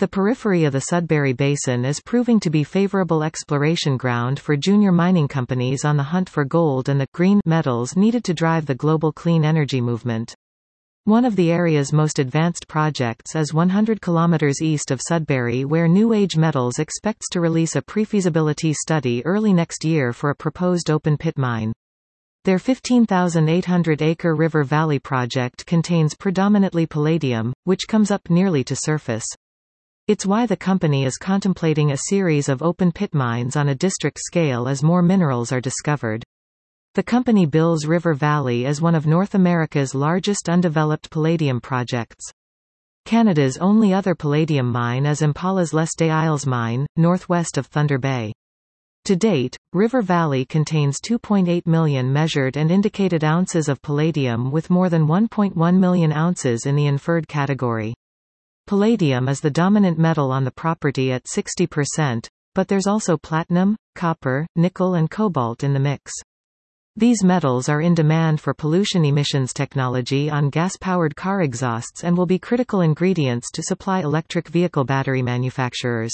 The periphery of the Sudbury Basin is proving to be favorable exploration ground for junior mining companies on the hunt for gold and the green metals needed to drive the global clean energy movement. One of the area's most advanced projects is 100 kilometers east of Sudbury, where New Age Metals expects to release a pre-feasibility study early next year for a proposed open-pit mine. Their 15,800-acre River Valley project contains predominantly palladium, which comes up nearly to surface. It's why the company is contemplating a series of open-pit mines on a district scale as more minerals are discovered. The company bills River Valley as one of North America's largest undeveloped palladium projects. Canada's only other palladium mine is Impala's Les Des Isles mine, northwest of Thunder Bay. To date, River Valley contains 2.8 million measured and indicated ounces of palladium with more than 1.1 million ounces in the inferred category. Palladium is the dominant metal on the property at 60%, but there's also platinum, copper, nickel and cobalt in the mix. These metals are in demand for pollution emissions technology on gas-powered car exhausts and will be critical ingredients to supply electric vehicle battery manufacturers.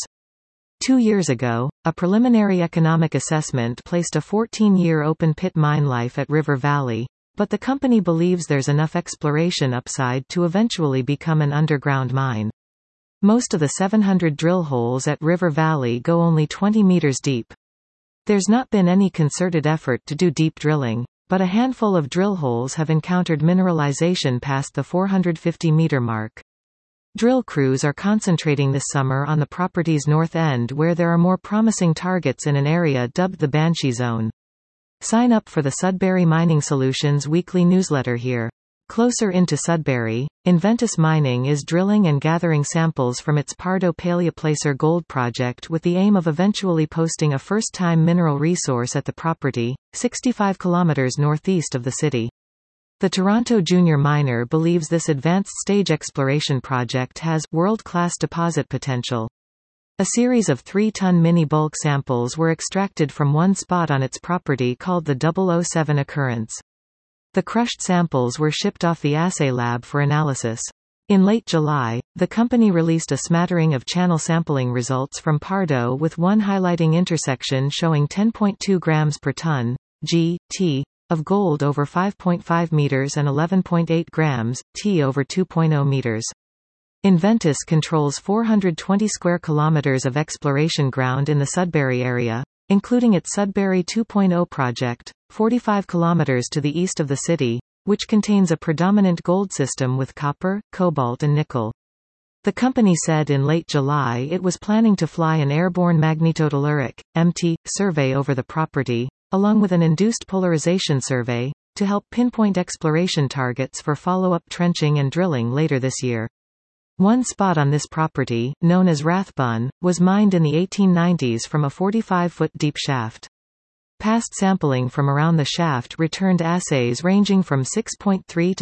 2 years ago, a preliminary economic assessment placed a 14-year open-pit mine life at River Valley, but the company believes there's enough exploration upside to eventually become an underground mine. Most of the 700 drill holes at River Valley go only 20 meters deep. There's not been any concerted effort to do deep drilling, but a handful of drill holes have encountered mineralization past the 450-meter mark. Drill crews are concentrating this summer on the property's north end where there are more promising targets in an area dubbed the Banshee Zone. Sign up for the Sudbury Mining Solutions weekly newsletter here. Closer into Sudbury, Inventus Mining is drilling and gathering samples from its Pardo Paleoplacer gold project with the aim of eventually posting a first-time mineral resource at the property, 65 kilometers northeast of the city. The Toronto junior miner believes this advanced stage exploration project has world-class deposit potential. A series of 3-ton mini-bulk samples were extracted from one spot on its property called the 007 occurrence. The crushed samples were shipped off the assay lab for analysis. In late July, the company released a smattering of channel sampling results from Pardo, with one highlighting intersection showing 10.2 grams per ton, G.T., of gold over 5.5 meters and 11.8 grams, T over 2.0 meters. Inventus controls 420 square kilometers of exploration ground in the Sudbury area, including its Sudbury 2.0 project, 45 kilometers to the east of the city, which contains a predominant gold system with copper, cobalt and nickel. The company said in late July it was planning to fly an airborne magnetotelluric, MT, survey over the property, along with an induced polarization survey, to help pinpoint exploration targets for follow-up trenching and drilling later this year. One spot on this property, known as Rathbun, was mined in the 1890s from a 45-foot deep shaft. Past sampling from around the shaft returned assays ranging from 6.3 to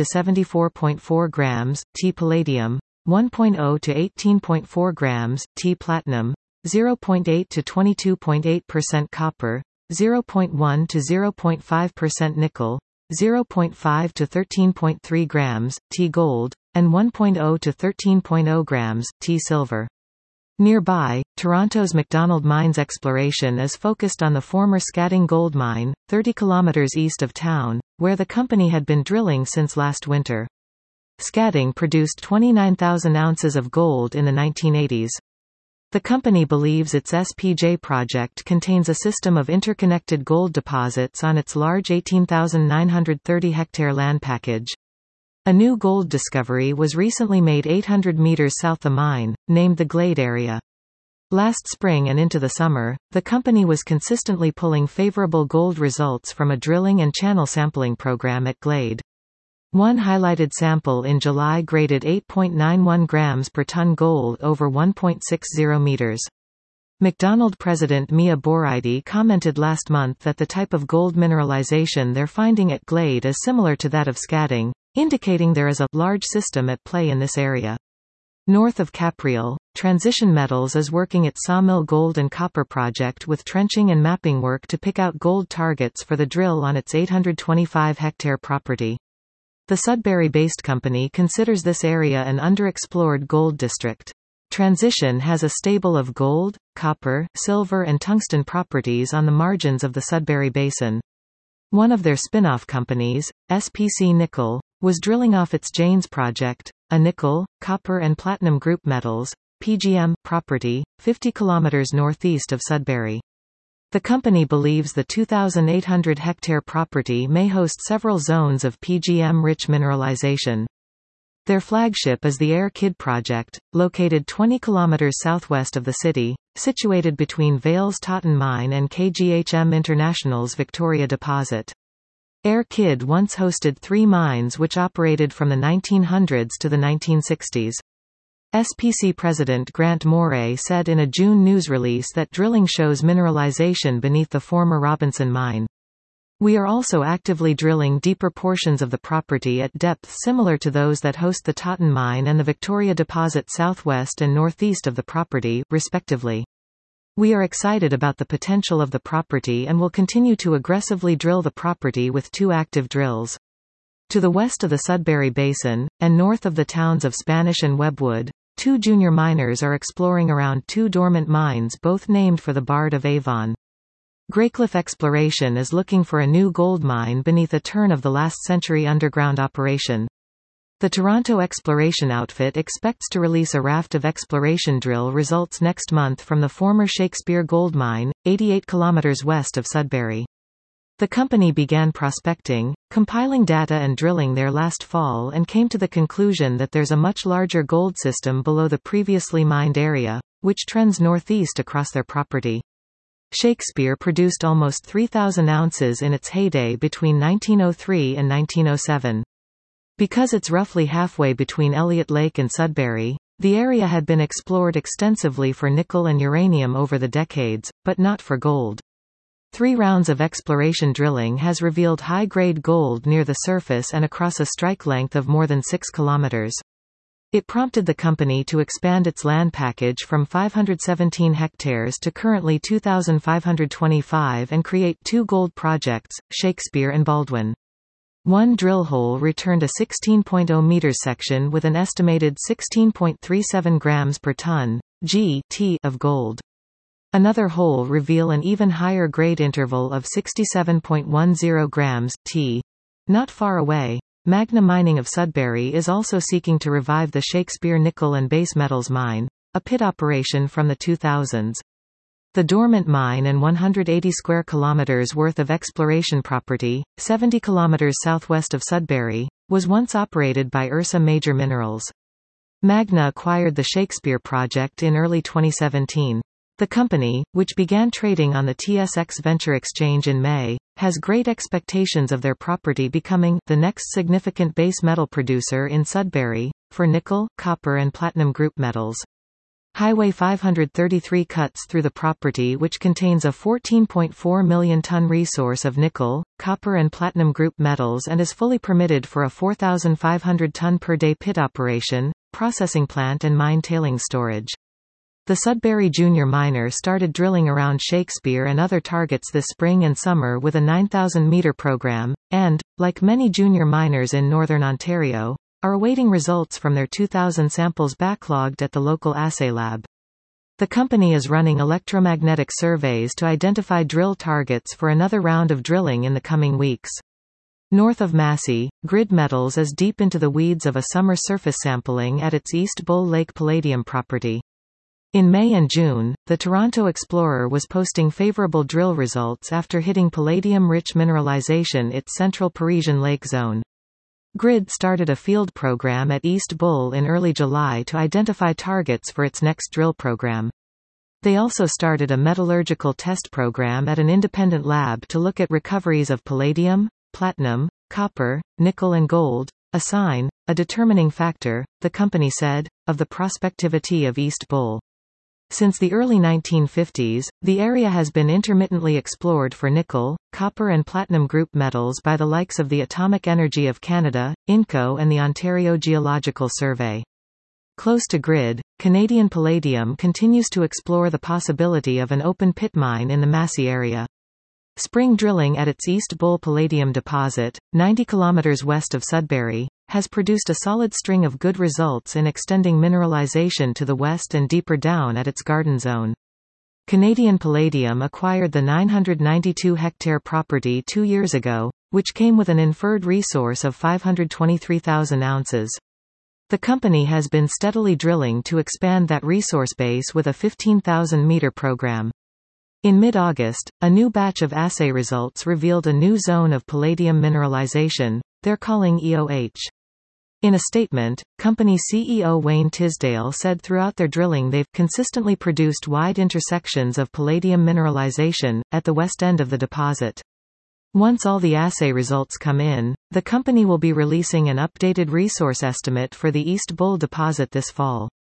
74.4 grams, T palladium, 1.0 to 18.4 grams, T platinum, 0.8 to 22.8% copper, 0.1 to 0.5% nickel, 0.5 to 13.3 grams, T gold, and 1.0 to 13.0 grams, T silver. Nearby, Toronto's McDonald Mines exploration is focused on the former Scadding gold mine, 30 kilometers east of town, where the company had been drilling since last winter. Scadding produced 29,000 ounces of gold in the 1980s. The company believes its SPJ project contains a system of interconnected gold deposits on its large 18,930-hectare land package. A new gold discovery was recently made 800 meters south the mine, named the Glade area. Last spring and into the summer, the company was consistently pulling favorable gold results from a drilling and channel sampling program at Glade. One highlighted sample in July graded 8.91 grams per ton gold over 1.60 meters. McDonald president Mia Boraidi commented last month that the type of gold mineralization they're finding at Glade is similar to that of Scadding, indicating there is a large system at play in this area. North of Capriel, Transition Metals is working its Sawmill Gold and Copper project with trenching and mapping work to pick out gold targets for the drill on its 825-hectare property. The Sudbury-based company considers this area an underexplored gold district. Transition has a stable of gold, copper, silver and tungsten properties on the margins of the Sudbury Basin. One of their spin-off companies, SPC Nickel, was drilling off its Janes project, a nickel, copper and platinum group metals (PGM) property, 50 km northeast of Sudbury. The company believes the 2,800-hectare property may host several zones of PGM-rich mineralization. Their flagship is the Air Kid project, located 20 km southwest of the city, situated between Vale's Totten Mine and KGHM International's Victoria deposit. Air Kid once hosted 3 mines which operated from the 1900s to the 1960s. SPC President Grant Moray said in a June news release that drilling shows mineralization beneath the former Robinson mine. We are also actively drilling deeper portions of the property at depths similar to those that host the Totten Mine and the Victoria deposit southwest and northeast of the property, respectively. We are excited about the potential of the property and will continue to aggressively drill the property with 2 active drills. To the west of the Sudbury Basin, and north of the towns of Spanish and Webwood, 2 junior miners are exploring around 2 dormant mines both named for the Bard of Avon. Greycliff Exploration is looking for a new gold mine beneath a turn-of-the-last-century underground operation. The Toronto exploration outfit expects to release a raft of exploration drill results next month from the former Shakespeare Gold Mine, 88 km west of Sudbury. The company began prospecting, compiling data and drilling there last fall and came to the conclusion that there's a much larger gold system below the previously mined area, which trends northeast across their property. Shakespeare produced almost 3,000 ounces in its heyday between 1903 and 1907. Because it's roughly halfway between Elliott Lake and Sudbury, the area had been explored extensively for nickel and uranium over the decades, but not for gold. 3 rounds of exploration drilling has revealed high-grade gold near the surface and across a strike length of more than 6 kilometers. It prompted the company to expand its land package from 517 hectares to currently 2,525 and create 2 gold projects, Shakespeare and Baldwin. One drill hole returned a 16.0 meters section with an estimated 16.37 grams per ton (g/t) of gold. Another hole revealed an even higher grade interval of 67.10 grams (t). Not far away, Magna Mining of Sudbury is also seeking to revive the Shakespeare Nickel and Base Metals Mine, a pit operation from the 2000s. The dormant mine and 180 square kilometers worth of exploration property, 70 kilometers southwest of Sudbury, was once operated by Ursa Major Minerals. Magna acquired the Shakespeare project in early 2017. The company, which began trading on the TSX Venture Exchange in May, has great expectations of their property becoming the next significant base metal producer in Sudbury, for nickel, copper and platinum group metals. Highway 533 cuts through the property, which contains a 14.4 million ton resource of nickel, copper and platinum group metals and is fully permitted for a 4,500 ton per day pit operation, processing plant and mine tailings storage. The Sudbury junior miner started drilling around Shakespeare and other targets this spring and summer with a 9,000-meter program, and, like many junior miners in northern Ontario, are awaiting results from their 2,000 samples backlogged at the local assay lab. The company is running electromagnetic surveys to identify drill targets for another round of drilling in the coming weeks. North of Massey, Grid Metals is deep into the weeds of a summer surface sampling at its East Bull Lake Palladium property. In May and June, the Toronto Explorer was posting favorable drill results after hitting palladium-rich mineralization its central Parisian lake zone. Grid started a field program at East Bull in early July to identify targets for its next drill program. They also started a metallurgical test program at an independent lab to look at recoveries of palladium, platinum, copper, nickel and gold, a determining factor, the company said, of the prospectivity of East Bull. Since the early 1950s, the area has been intermittently explored for nickel, copper and platinum group metals by the likes of the Atomic Energy of Canada, INCO and the Ontario Geological Survey. Close to Grid, Canadian Palladium continues to explore the possibility of an open pit mine in the Massey area. Spring drilling at its East Bull palladium deposit, 90 km west of Sudbury, has produced a solid string of good results in extending mineralization to the west and deeper down at its Garden Zone. Canadian Palladium acquired the 992-hectare property 2 years ago, which came with an inferred resource of 523,000 ounces. The company has been steadily drilling to expand that resource base with a 15,000-meter program. In mid-August, a new batch of assay results revealed a new zone of palladium mineralization, they're calling EOH. In a statement, company CEO Wayne Tisdale said throughout their drilling they've consistently produced wide intersections of palladium mineralization at the west end of the deposit. Once all the assay results come in, the company will be releasing an updated resource estimate for the East Bull deposit this fall.